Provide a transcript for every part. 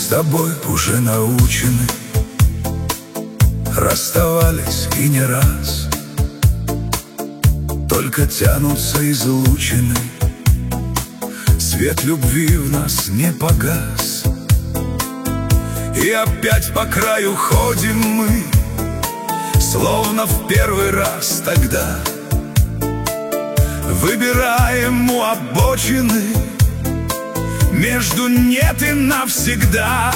тобой уже научены, расставались и не раз, только тянутся излучины. Свет любви в нас не погас, и опять по краю ходим мы, словно в первый раз тогда. Выбираем у обочины между нет и навсегда.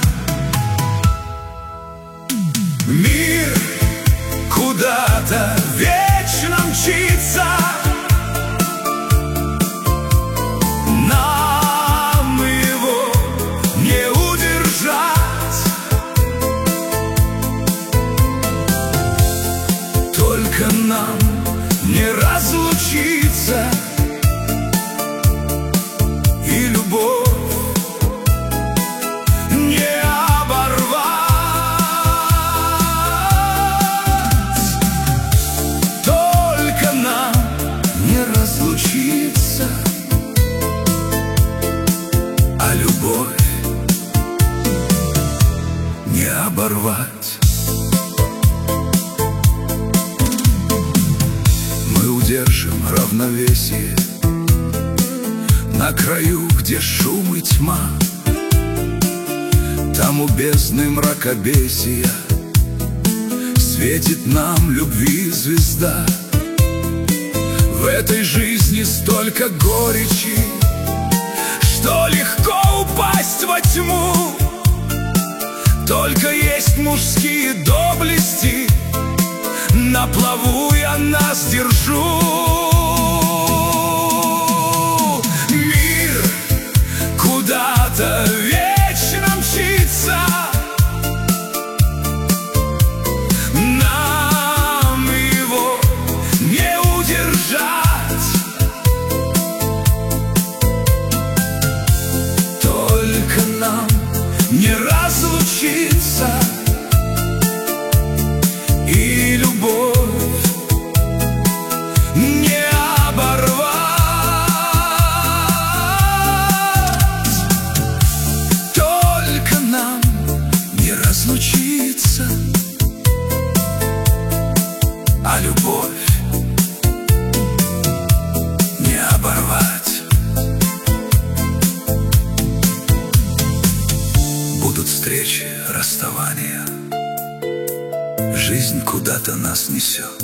Мир куда-то вечно мчится, нам его не удержать. Только нам не разлучиться, и любовь не оборвать. Только нам не разлучиться, а любовь не оборвать. Мы удержим равновесие на краю, где шум и тьма. Там у бездны мракобесия светит нам любви звезда. В этой жизни столько горечи, что легко упасть во тьму. Только есть мужские доблести, на плаву я нас держу. Мир куда-то вечно мчится, нам его не удержать. Только нам не разлучиться, и любовь не оборвать. Только нам не разлучиться, а любовь не оборвать. Будут встречи, расставания, жизнь куда-то нас несет.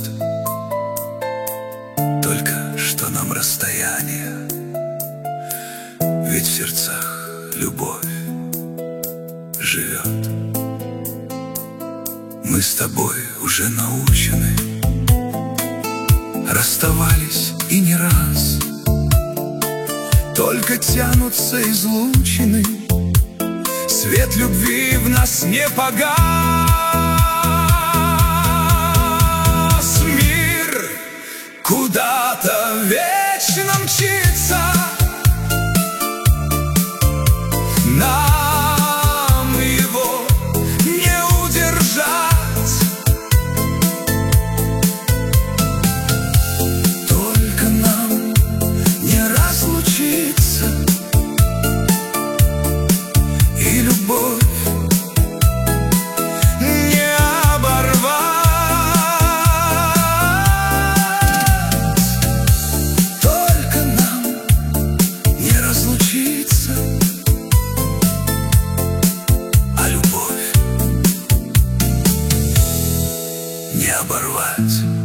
Только что нам расстояние, ведь в сердцах любовь живет. Мы с тобой уже научены, расставались и не раз, только тянутся излучины. Свет любви в нас не погас. Мир куда-то вечно мчится, нам его не удержать. Только нам не разлучиться, и любовь не оборвать. Только нам не разлучиться, а любовь не оборвать.